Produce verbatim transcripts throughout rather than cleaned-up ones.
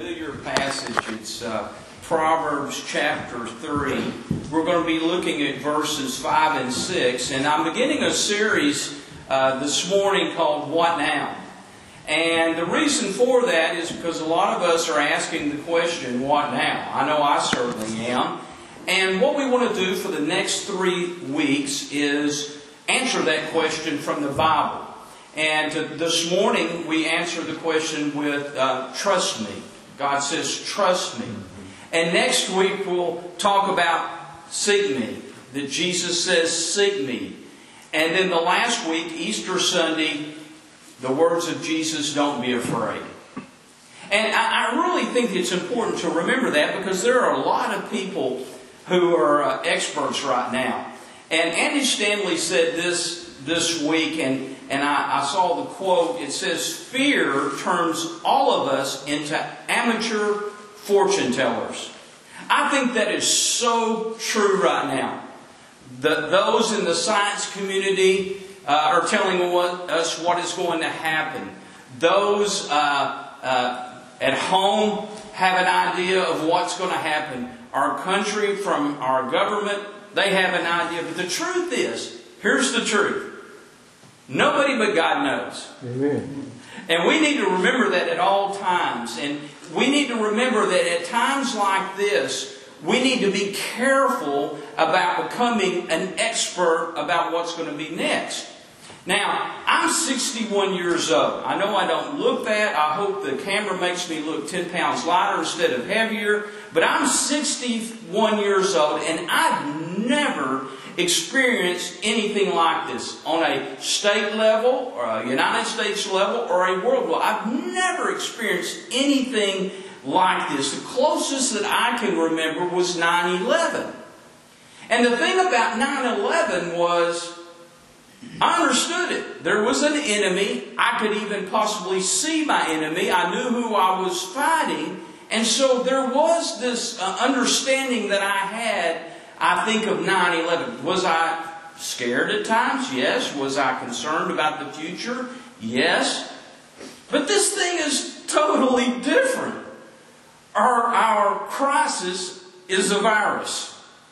familiar passage. It's uh, Proverbs chapter three. We're going to be looking at verses five and six. And I'm beginning a series uh, this morning called What Now? And the reason for that is because a lot of us are asking the question, what now? I know I certainly am. And what we want to do for the next three weeks is answer that question from the Bible. And this morning we answer the question with uh, trust me. God says trust me. And next week we'll talk about seek me. That Jesus says seek me. And then the last week, Easter Sunday, the words of Jesus, don't be afraid. And I, I really think it's important to remember that because there are a lot of people who are uh, experts right now. And Andy Stanley said this this week, and, and I, I saw the quote. It says, fear turns all of us into amateur fortune tellers. I think that is so true right now. The, those in the science community uh, are telling what, us what is going to happen. Those uh, uh, at home have an idea of what's going to happen. Our country, from our government, they have an idea. But the truth is, here's the truth. Nobody but God knows. Amen. And we need to remember that at all times. And we need to remember that at times like this, we need to be careful about becoming an expert about what's going to be next. Now, I'm sixty-one years old. I know I don't look that. I hope the camera makes me look ten pounds lighter instead of heavier. But I'm sixty-one years old, and I've never experienced anything like this on a state level, or a United States level, or a world level. I've never experienced anything like this. The closest that I can remember was nine eleven. And the thing about nine eleven was, I understood it. There was an enemy. I could even possibly see my enemy. I knew who I was fighting. And so there was this uh, understanding that I had, I think, of nine eleven. Was I scared at times? Yes. Was I concerned about the future? Yes. But this thing is totally different. Our, our crisis is a virus.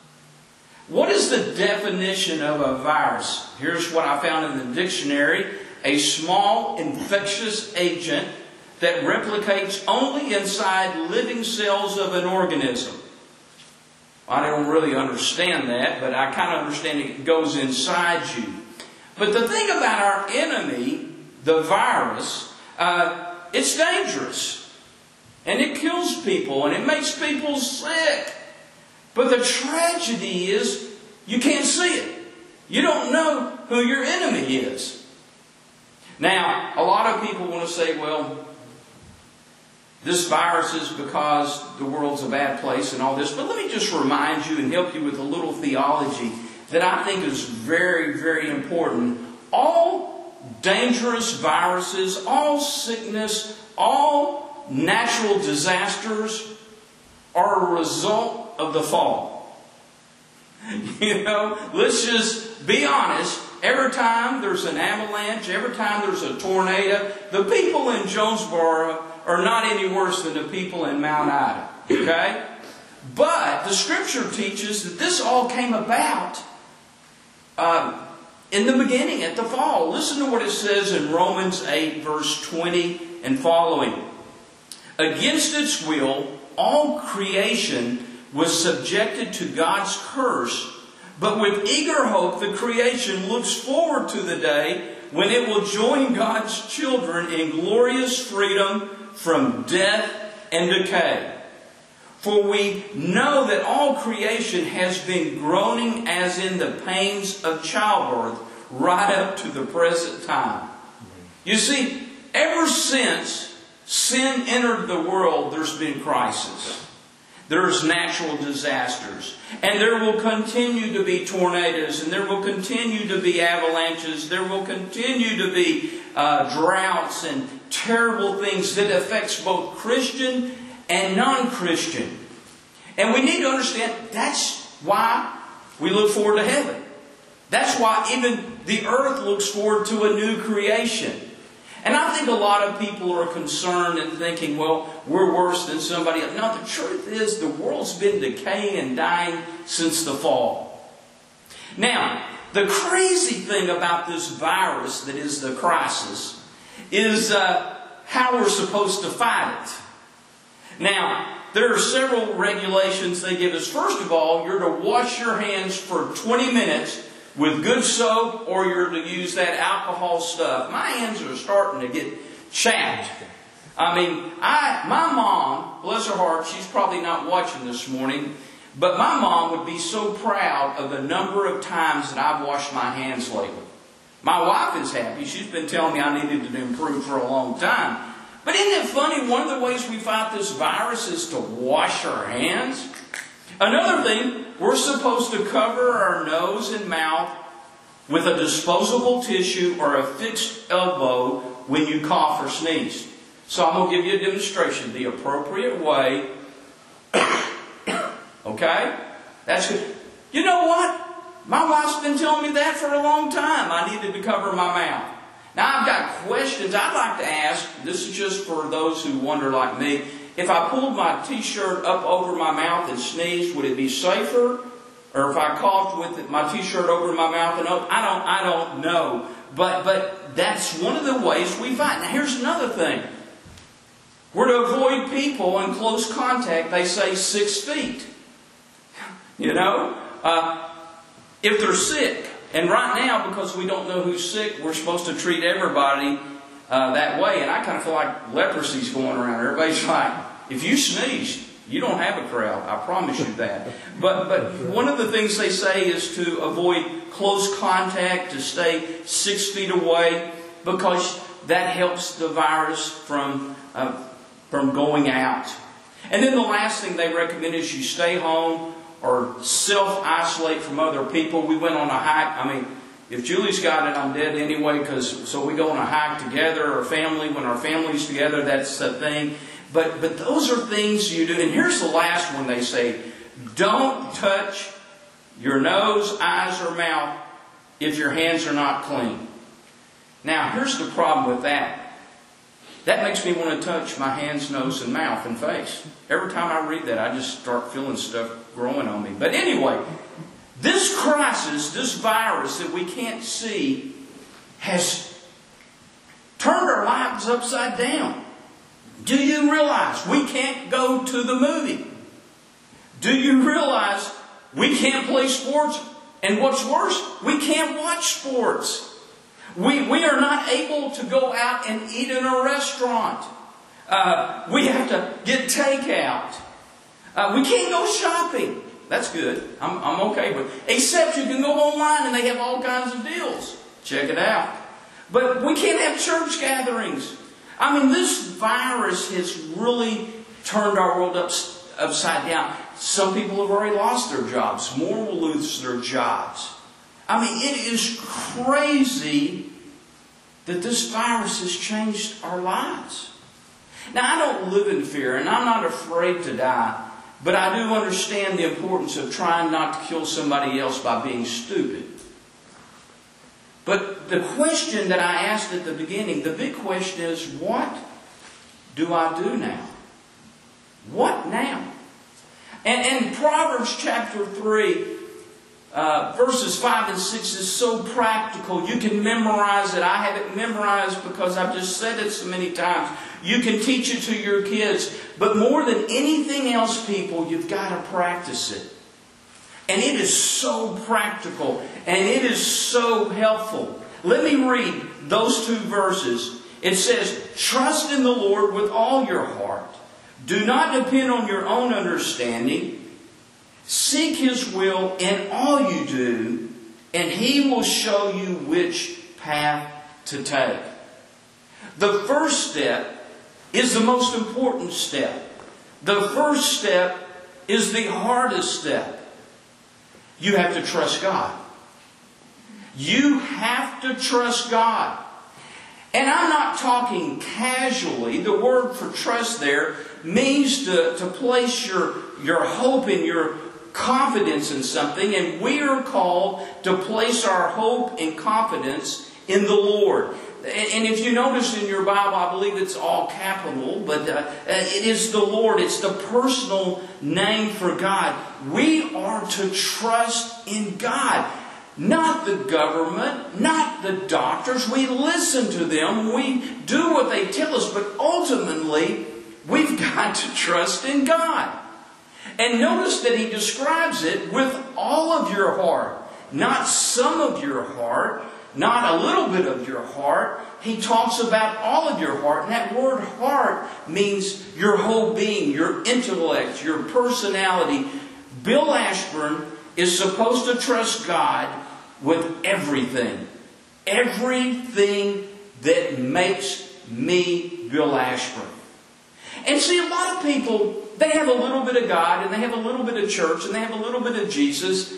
What is the definition of a virus? Here's what I found in the dictionary. A small infectious agent that replicates only inside living cells of an organism. I don't really understand that, but I kind of understand it goes inside you. But the thing about our enemy, the virus, uh, it's dangerous. And it kills people, and it makes people sick. But the tragedy is, you can't see it. You don't know who your enemy is. Now, a lot of people want to say, well, this virus is because the world's a bad place and all this. But let me just remind you and help you with a little theology that I think is very, very important. All dangerous viruses, all sickness, all natural disasters are a result of the fall. You know, let's just be honest. Every time there's an avalanche, every time there's a tornado, the people in Jonesboro are not any worse than the people in Mount Ida. Okay? But the Scripture teaches that this all came about uh, in the beginning, at the fall. Listen to what it says in Romans eight, verse twenty and following. Against its will, all creation was subjected to God's curse, but with eager hope the creation looks forward to the day when it will join God's children in glorious freedom from death and decay. For we know that all creation has been groaning as in the pains of childbirth right up to the present time. You see, ever since sin entered the world, there's been crisis. There's natural disasters. And there will continue to be tornadoes. And there will continue to be avalanches. There will continue to be uh, droughts and terrible things that affects both Christian and non-Christian. And we need to understand that's why we look forward to heaven. That's why even the earth looks forward to a new creation. And I think a lot of people are concerned and thinking, well, we're worse than somebody else. No, the truth is the world's been decaying and dying since the fall. Now, the crazy thing about this virus that is the crisis is uh, how we're supposed to fight it. Now, there are several regulations they give us. First of all, you're to wash your hands for twenty minutes with good soap, or you're to use that alcohol stuff. My hands are starting to get chapped. I mean, I, my mom, bless her heart, she's probably not watching this morning, but my mom would be so proud of the number of times that I've washed my hands lately. My wife is happy. She's been telling me I needed to improve for a long time. But isn't it funny, one of the ways we fight this virus is to wash our hands? Another thing, we're supposed to cover our nose and mouth with a disposable tissue or a fixed elbow when you cough or sneeze. So I'm going to give you a demonstration. The appropriate way. Okay? That's good. You know what? My wife's been telling me that for a long time. I needed to cover my mouth. Now I've got questions I'd like to ask. This is just for those who wonder like me. If I pulled my t-shirt up over my mouth and sneezed, would it be safer? Or if I coughed with it, my t-shirt over my mouth and up, I don't, I don't know. But, but that's one of the ways we fight. Now here's another thing. We're to avoid people in close contact. They say six feet. You know, uh, if they're sick. And right now, because we don't know who's sick, we're supposed to treat everybody uh, that way. And I kind of feel like leprosy's going around. Everybody's like, if you sneeze, you don't have a crowd. I promise you that. But but one of the things they say is to avoid close contact, to stay six feet away, because that helps the virus from uh, from going out. And then the last thing they recommend is you stay home or self-isolate from other people. We went on a hike. I mean, if Julie's got it, I'm dead anyway, because so we go on a hike together, or family, when our family's together, that's the thing. But, but those are things you do. And here's the last one they say. Don't touch your nose, eyes, or mouth if your hands are not clean. Now, here's the problem with that. That makes me want to touch my hands, nose, and mouth and face. Every time I read that, I just start feeling stuff growing on me. But anyway, this crisis, this virus that we can't see, has turned our lives upside down. Do you realize we can't go to the movie? Do you realize we can't play sports? And what's worse, we can't watch sports. We, we are not able to go out and eat in a restaurant. Uh, we have to get takeout. Uh, we can't go shopping. That's good. I'm, I'm okay with it. Except you can go online and they have all kinds of deals. Check it out. But we can't have church gatherings. I mean, this virus has really turned our world up, upside down. Some people have already lost their jobs. More will lose their jobs. I mean, it is crazy that this virus has changed our lives. Now, I don't live in fear, and I'm not afraid to die, but I do understand the importance of trying not to kill somebody else by being stupid. But the question that I asked at the beginning, the big question is, what do I do now? What now? And, and Proverbs chapter three, Uh, verses five and six is so practical. You can memorize it. I have it memorized because I've just said it so many times. You can teach it to your kids. But more than anything else, people, you've got to practice it. And it is so practical. And it is so helpful. Let me read those two verses. It says, trust in the Lord with all your heart. Do not depend on your own understanding. Seek His will in all you do, and He will show you which path to take. The first step is the most important step. The first step is the hardest step. You have to trust God. You have to trust God. And I'm not talking casually. The word for trust there means to, to place your, your hope in your confidence in something, and we are called to place our hope and confidence in the Lord. and if you notice in your Bible, I believe it's all capital, but uh, it is the Lord. It's the personal name for God. We are to trust in God. Not the government, not the doctors. We listen to them. We do what they tell us. But ultimately, we've got to trust in God. And notice that He describes it with all of your heart. Not some of your heart. Not a little bit of your heart. He talks about all of your heart. And that word heart means your whole being, your intellect, your personality. Bill Ashburn is supposed to trust God with everything. Everything that makes me Bill Ashburn. And see, a lot of people, they have a little bit of God, and they have a little bit of church, and they have a little bit of Jesus,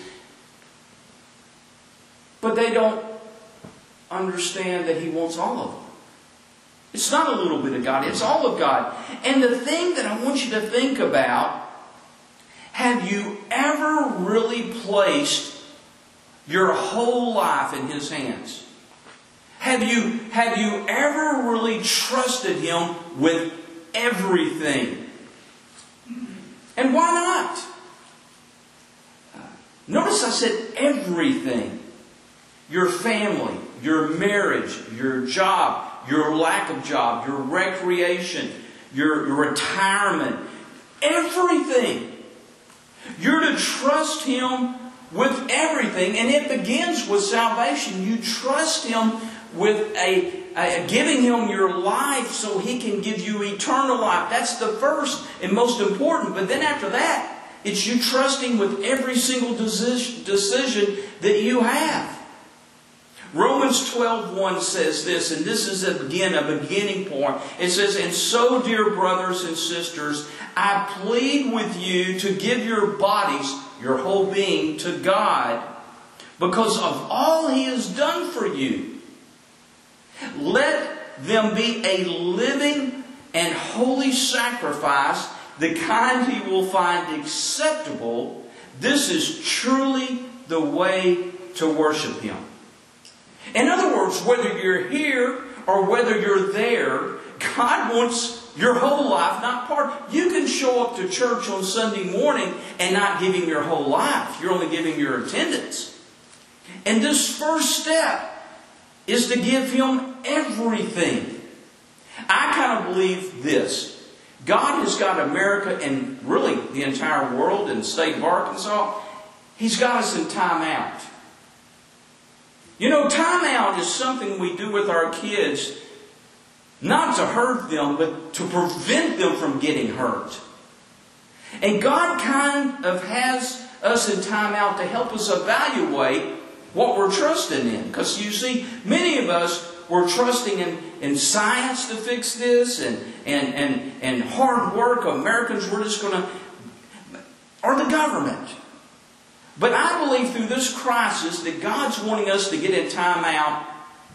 but they don't understand that He wants all of them. It's not a little bit of God, it's all of God. And the thing that I want you to think about, have you ever really placed your whole life in His hands? Have you, have you ever really trusted Him with everything? And why not? Notice I said everything. Your family, your marriage, your job, your lack of job, your recreation, your, your retirement, everything. You're to trust Him with everything, and it begins with salvation. You trust Him with a, a giving Him your life so He can give you eternal life. That's the first and most important. But then after that, it's you trusting with every single decision, decision that you have. Romans twelve one says this, and this is again a beginning point. It says, "And so, dear brothers and sisters, I plead with you to give your bodies, your whole being, to God, because of all He has done for you. Let them be a living and holy sacrifice, the kind He will find acceptable. This is truly the way to worship Him." In other words, whether you're here or whether you're there, God wants your whole life, not part. You can show up to church on Sunday morning and not give Him your whole life. You're only giving your attendance. And this first step is to give Him everything. I kind of believe this. God has got America and really the entire world and the state of Arkansas. He's got us in time out. You know, time out is something we do with our kids, not to hurt them, but to prevent them from getting hurt. And God kind of has us in time out to help us evaluate what we're trusting in. Because you see, many of us were trusting in, in science to fix this, and, and, and, and hard work. Americans were just going to, or the government. But I believe through this crisis that God's wanting us to get in time out,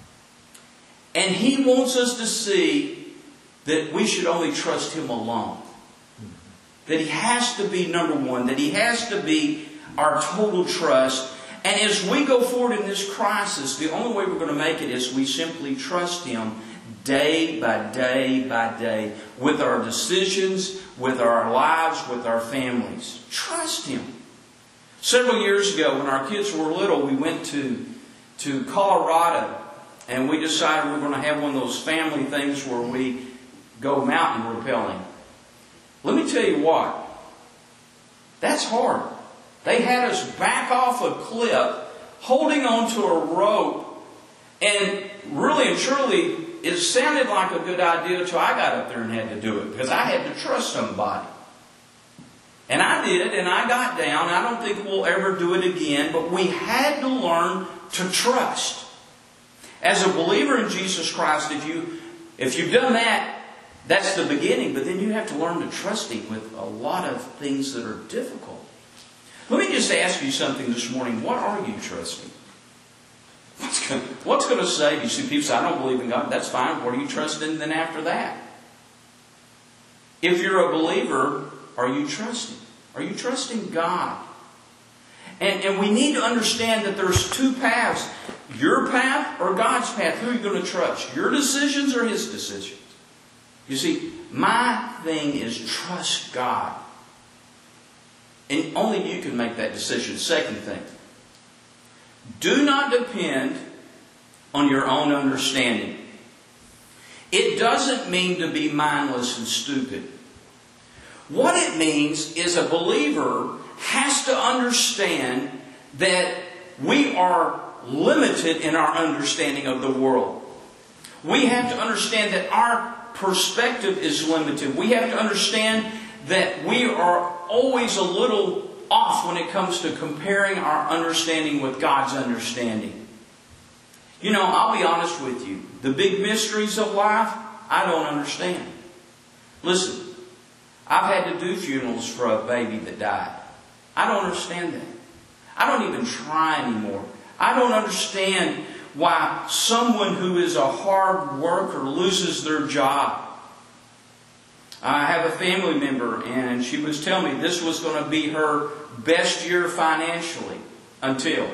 and He wants us to see that we should only trust Him alone. That He has to be number one. That He has to be our total trust. And as we go forward in this crisis, the only way we're going to make it is we simply trust Him day by day by day. With our decisions, with our lives, with our families. Trust Him. Several years ago, when our kids were little, we went to, to Colorado. And we decided we were going to have one of those family things where we go mountain rappelling. Let me tell you what. That's hard. They had us back off a cliff, holding onto a rope. And really and truly, it sounded like a good idea until I got up there and had to do it. Because I had to trust somebody. And I did, and I got down. I don't think we'll ever do it again. But we had to learn to trust. As a believer in Jesus Christ, if, you, if you've done that, that's the beginning. But then you have to learn to trust Him with a lot of things that are difficult. Let me just ask you something this morning. What are you trusting? What's going, what's going to save you? See, people say, I don't believe in God. That's fine. What are you trusting then after that? If you're a believer, are you trusting? Are you trusting God? And, and we need to understand that there's two paths. Your path or God's path? Who are you going to trust? Your decisions or His decisions? You see, my thing is trust God. And only you can make that decision. Second thing, do not depend on your own understanding. It doesn't mean to be mindless and stupid. What it means is a believer has to understand that we are limited in our understanding of the world. We have to understand that our perspective is limited. We have to understand that we are always a little off when it comes to comparing our understanding with God's understanding. You know, I'll be honest with you. The big mysteries of life, I don't understand. Listen, I've had to do funerals for a baby that died. I don't understand that. I don't even try anymore. I don't understand why someone who is a hard worker loses their job. I have a family member, and she was telling me this was going to be her best year financially until.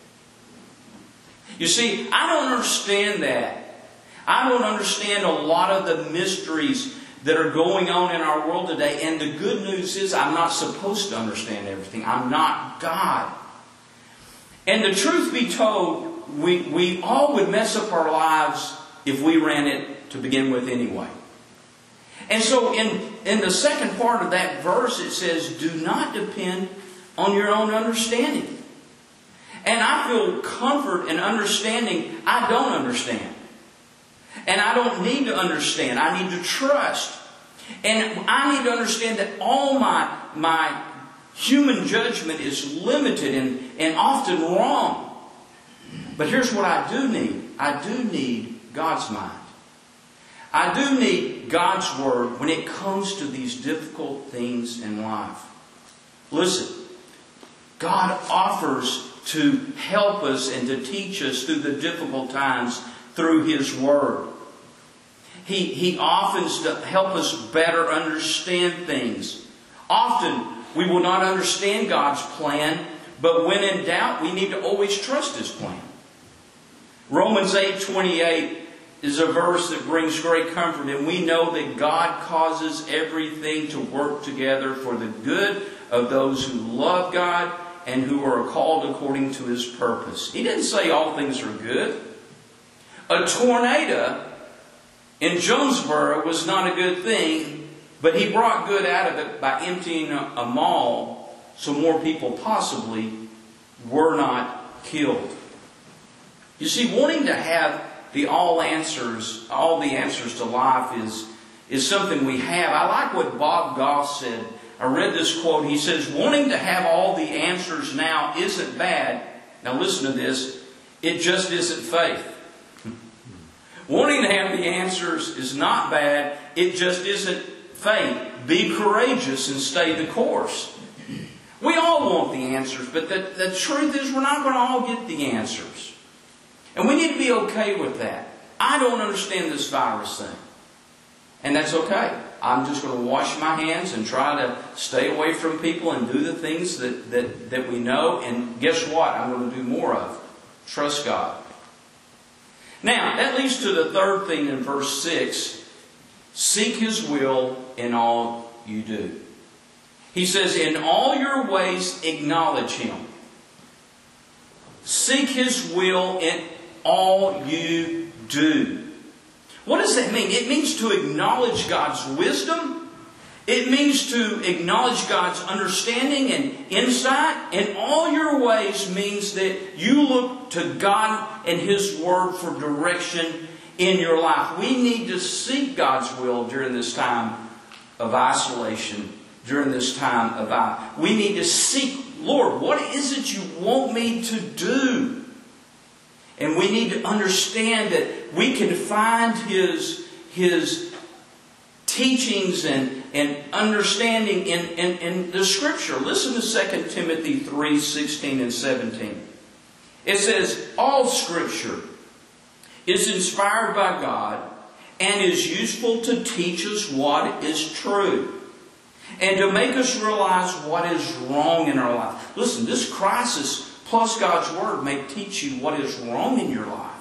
You see, I don't understand that. I don't understand a lot of the mysteries that are going on in our world today. And the good news is I'm not supposed to understand everything. I'm not God. And the truth be told, we, we all would mess up our lives if we ran it to begin with anyway. And so in, in the second part of that verse it says, do not depend on your own understanding. And I feel comfort in understanding I don't understand. And I don't need to understand. I need to trust. And I need to understand that all my, my human judgment is limited and, and often wrong. But here's what I do need. I do need God's mind. I do need God's Word when it comes to these difficult things in life. Listen, God offers to help us and to teach us through the difficult times through His Word. He, he offers to help us better understand things. Often we will not understand God's plan, but when in doubt, we need to always trust His plan. Romans eight twenty-eight is a verse that brings great comfort, and we know that God causes everything to work together for the good of those who love God and who are called according to His purpose. He didn't say all things are good. A tornado in Jonesboro was not a good thing, but He brought good out of it by emptying a mall so more people possibly were not killed. You see, wanting to have the all answers, all the answers to life is, is something we have. I like what Bob Goff said. I read this quote. He says, wanting to have all the answers now isn't bad. Now listen to this. It just isn't faith. Wanting to have the answers is not bad. It just isn't faith. Be courageous and stay the course. We all want the answers, but the, the truth is we're not going to all get the answers. And we need to be okay with that. I don't understand this virus thing. And that's okay. I'm just going to wash my hands and try to stay away from people and do the things that, that, that we know. And guess what? I'm going to do more of. Trust God. Now, that leads to the third thing in verse six. Seek His will in all you do. He says, in all your ways acknowledge Him. Seek His will in all you do. What does that mean? It means to acknowledge God's wisdom. It means to acknowledge God's understanding and insight. And all your ways means that you look to God and His Word for direction in your life. We need to seek God's will during this time of isolation, during this time of I. We need to seek, Lord, what is it you want me to do? And we need to understand that we can find His, His teachings and, and understanding in, in, in the Scripture. Listen to Second Timothy three, sixteen and seventeen. It says, all Scripture is inspired by God and is useful to teach us what is true and to make us realize what is wrong in our life. Listen, this crisis Plus, God's Word may teach you what is wrong in your life.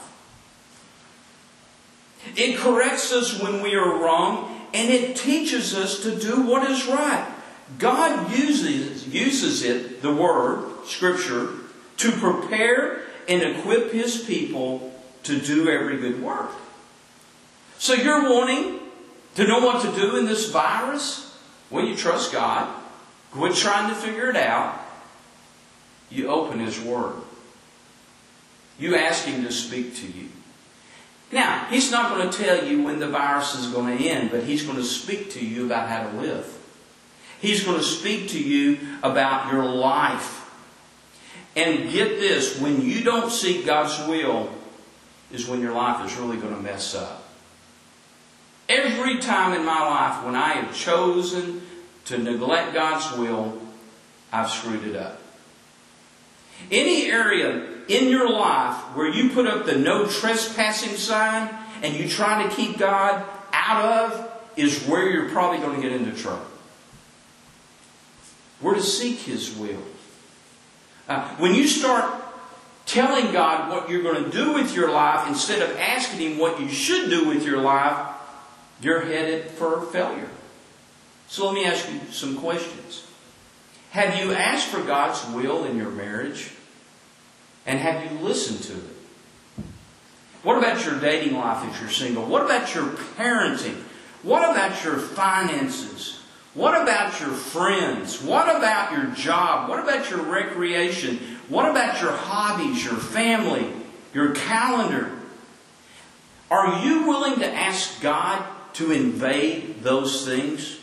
It corrects us when we are wrong, and it teaches us to do what is right. God uses, uses it, the Word, Scripture, to prepare and equip His people to do every good work. So you're wanting to know what to do in this virus? Well, you trust God. Quit trying to figure it out. You open His Word. You ask Him to speak to you. Now, He's not going to tell you when the virus is going to end, but He's going to speak to you about how to live. He's going to speak to you about your life. And get this, when you don't seek God's will, is when your life is really going to mess up. Every time in my life when I have chosen to neglect God's will, I've screwed it up. Any area in your life where you put up the no trespassing sign and you try to keep God out of is where you're probably going to get into trouble. We're to seek His will. Uh, when you start telling God what you're going to do with your life instead of asking Him what you should do with your life, you're headed for failure. So let me ask you some questions. Have you asked for God's will in your marriage? And have you listened to it? What about your dating life if you're single? What about your parenting? What about your finances? What about your friends? What about your job? What about your recreation? What about your hobbies, your family, your calendar? Are you willing to ask God to invade those things?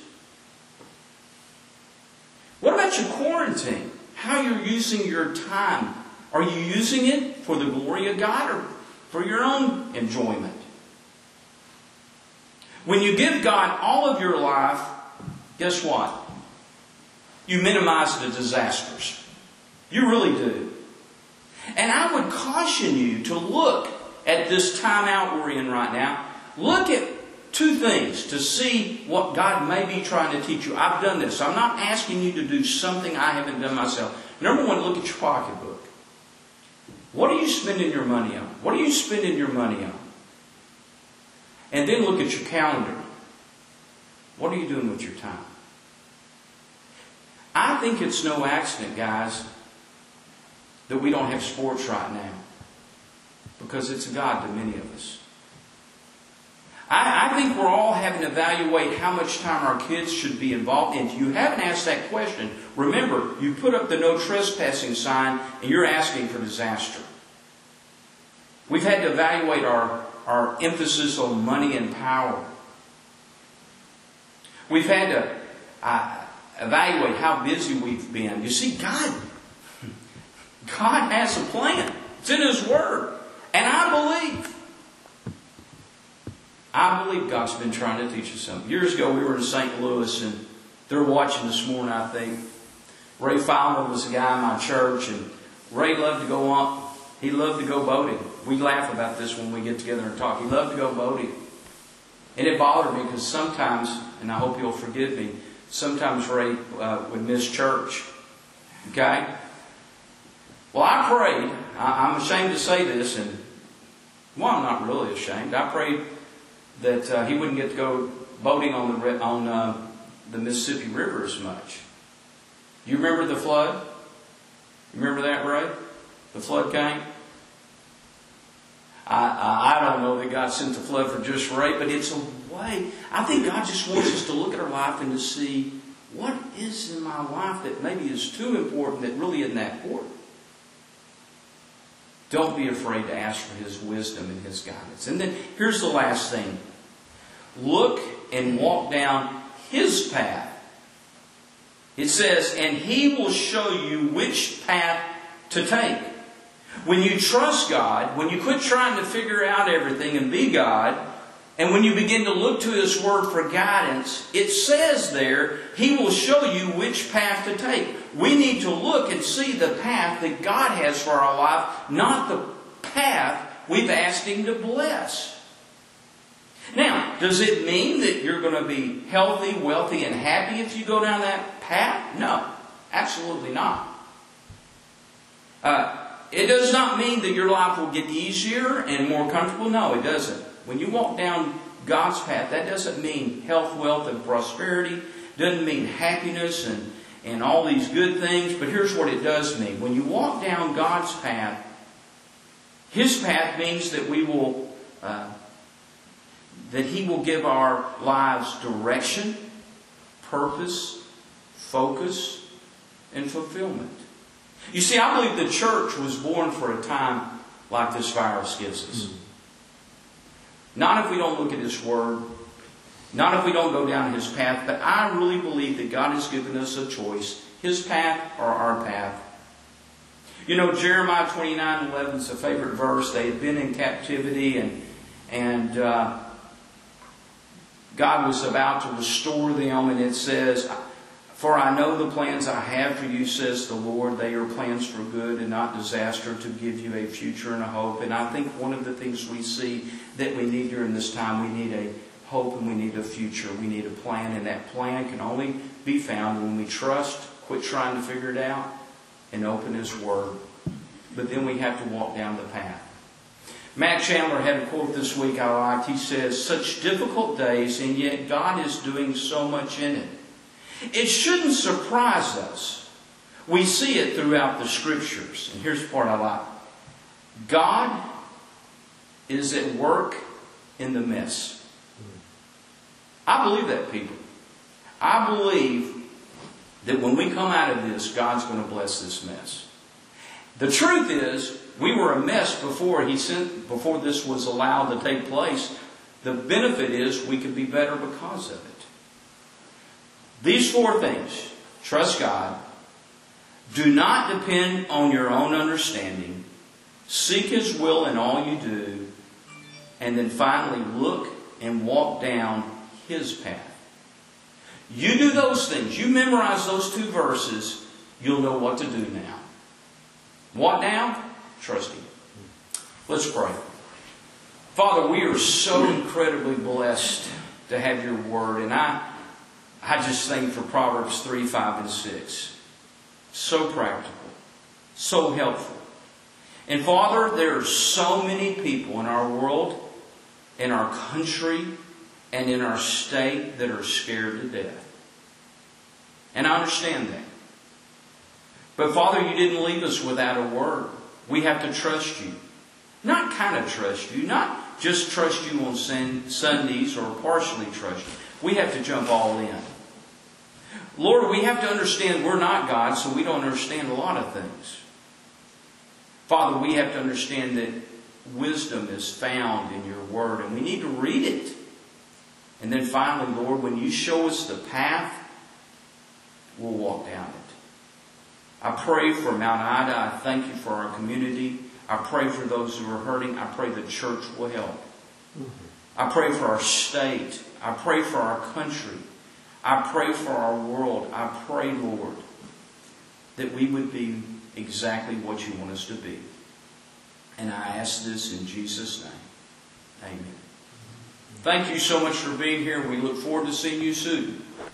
What about your quarantine? How you're using your time? Are you using it for the glory of God or for your own enjoyment? When you give God all of your life, guess what? You minimize the disasters. You really do. And I would caution you to look at this time out we're in right now. Look at two things to see what God may be trying to teach you. I've done this. I'm not asking you to do something I haven't done myself. Number one, look at your pocketbook. What are you spending your money on? What are you spending your money on? And then look at your calendar. What are you doing with your time? I think it's no accident, guys, that we don't have sports right now. Because it's a God to many of us. I, I think we're all having to evaluate how much time our kids should be involved in. If you haven't asked that question, remember, you put up the no trespassing sign and you're asking for disaster. We've had to evaluate our, our emphasis on money and power. We've had to uh, evaluate how busy we've been. You see, God, God has a plan. It's in His Word. And I believe, I believe God's been trying to teach us something. Years ago, we were in Saint Louis, and they're watching this morning, I think. Ray Fowler was a guy in my church, and Ray loved to go on. He loved to go boating. We laugh about this when we get together and talk. He loved to go boating. And it bothered me because sometimes, and I hope you'll forgive me, sometimes Ray uh, would miss church. Okay? Well, I prayed. I, I'm ashamed to say this, and well, I'm not really ashamed. I prayed that uh, he wouldn't get to go boating on the on uh, the Mississippi River as much. You remember the flood? You remember that, Ray? The flood came. I, I I don't know that God sent the flood for just Ray, but it's a way. I think God just wants us to look at our life and to see what is in my life that maybe is too important that really isn't that important. Don't be afraid to ask for His wisdom and His guidance. And then here's the last thing. Look and walk down His path. It says, and He will show you which path to take. When you trust God, when you quit trying to figure out everything and be God, and when you begin to look to His Word for guidance, it says there, He will show you which path to take. We need to look and see the path that God has for our life, not the path we've asked Him to bless. Now, does it mean that you're going to be healthy, wealthy, and happy if you go down that path? No, absolutely not. Uh, it does not mean that your life will get easier and more comfortable. No, it doesn't. When you walk down God's path, that doesn't mean health, wealth, and prosperity. Doesn't mean happiness and, and all these good things. But here's what it does mean. When you walk down God's path, His path means that we will, uh, that He will give our lives direction, purpose, focus, and fulfillment. You see, I believe the church was born for a time like this virus gives us. Mm-hmm. Not if we don't look at His Word, not if we don't go down His path, but I really believe that God has given us a choice, His path or our path. You know, Jeremiah twenty-nine eleven is a favorite verse. They had been in captivity, and and uh, God was about to restore them, and it says, "For I know the plans I have for you, says the Lord. They are plans for good and not disaster, to give you a future and a hope." And I think one of the things we see that we need during this time, we need a hope and we need a future. We need a plan, and that plan can only be found when we trust, quit trying to figure it out, and open His Word. But then we have to walk down the path. Matt Chandler had a quote this week I liked. He says, "Such difficult days, and yet God is doing so much in it. It shouldn't surprise us. We see it throughout the Scriptures." And here's the part I like. God is at work in the mess. I believe that, people. I believe that when we come out of this, God's going to bless this mess. The truth is, we were a mess before He sent, before this was allowed to take place. The benefit is we could be better because of it. These four things: trust God, do not depend on your own understanding, seek His will in all you do, and then finally look and walk down His path. You do those things, you memorize those two verses, you'll know what to do now. What now? Trust Him. Let's pray. Father, we are so incredibly blessed to have Your Word, and I I just think for Proverbs three, five, and six. So practical. So helpful. And Father, there are so many people in our world, in our country, and in our state that are scared to death. And I understand that. But Father, You didn't leave us without a word. We have to trust You. Not kind of trust You. Not just trust You on Sundays or partially trust You. We have to jump all in. Lord, we have to understand we're not God, so we don't understand a lot of things. Father, we have to understand that wisdom is found in Your Word, and we need to read it. And then finally, Lord, when You show us the path, we'll walk down it. I pray for Mount Ida. I thank You for our community. I pray for those who are hurting. I pray the church will help. I pray for our state. I pray for our country. I pray for our world. I pray, Lord, that we would be exactly what You want us to be. And I ask this in Jesus' name. Amen. Thank you so much for being here. We look forward to seeing you soon.